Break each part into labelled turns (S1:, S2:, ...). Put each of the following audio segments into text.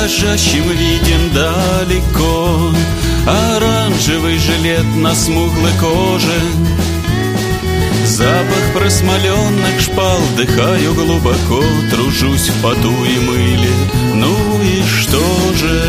S1: дрожащим виден далеко оранжевый жилет на смуглой коже. Запах просмоленных шпал, дыхаю глубоко, тружусь в поту и мыле. Ну и что же?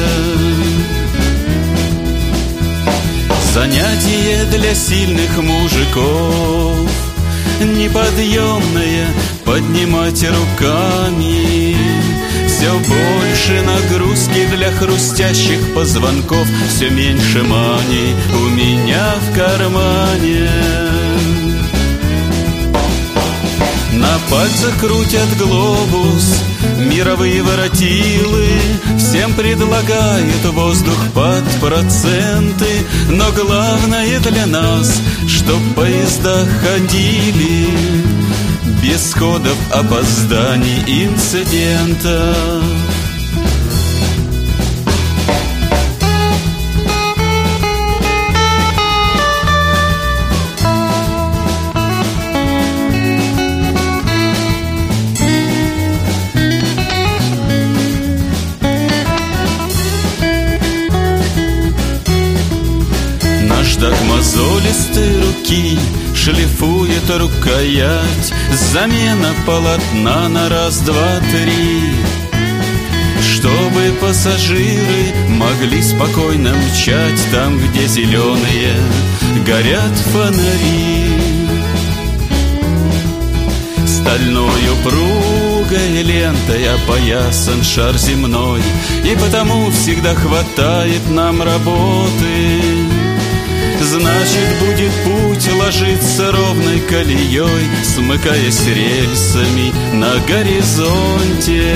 S1: Занятие для сильных мужиков, неподъемное поднимать руками. Все больше нагрузки для хрустящих позвонков, все меньше мани у меня в кармане. На пальцах крутят глобус мировые воротилы, всем предлагают воздух под проценты. Но главное для нас, чтоб поезда ходили без сходов, опозданий, инцидентов. Наждак мозолистой руки шлифует рукоять, замена полотна на раз, два, три, чтобы пассажиры могли спокойно мчать там, где зеленые горят фонари. Стальной упругой лентой опоясан шар земной, и потому всегда хватает нам работы. Значит, будет путь ложиться ровной колеей, смыкаясь рельсами на горизонте.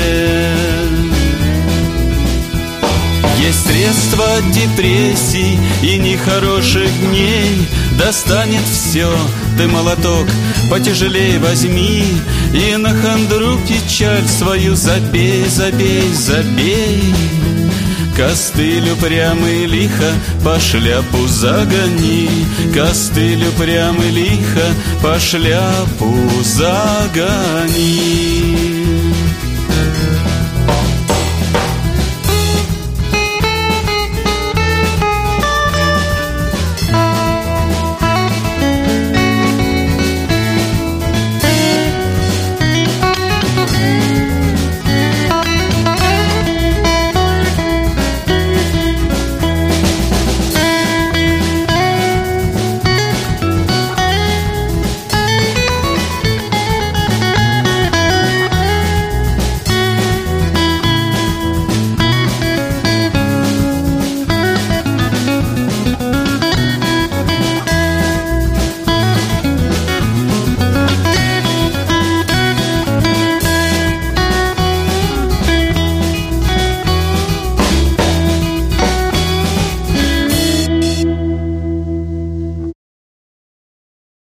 S1: Есть средства от депрессий и нехороших дней. Достанет все, ты молоток потяжелее возьми, и на хандру печаль свою забей, забей, забей. Костыль упрямый лихо по шляпу загони, костыль упрямый лихо по шляпу загони.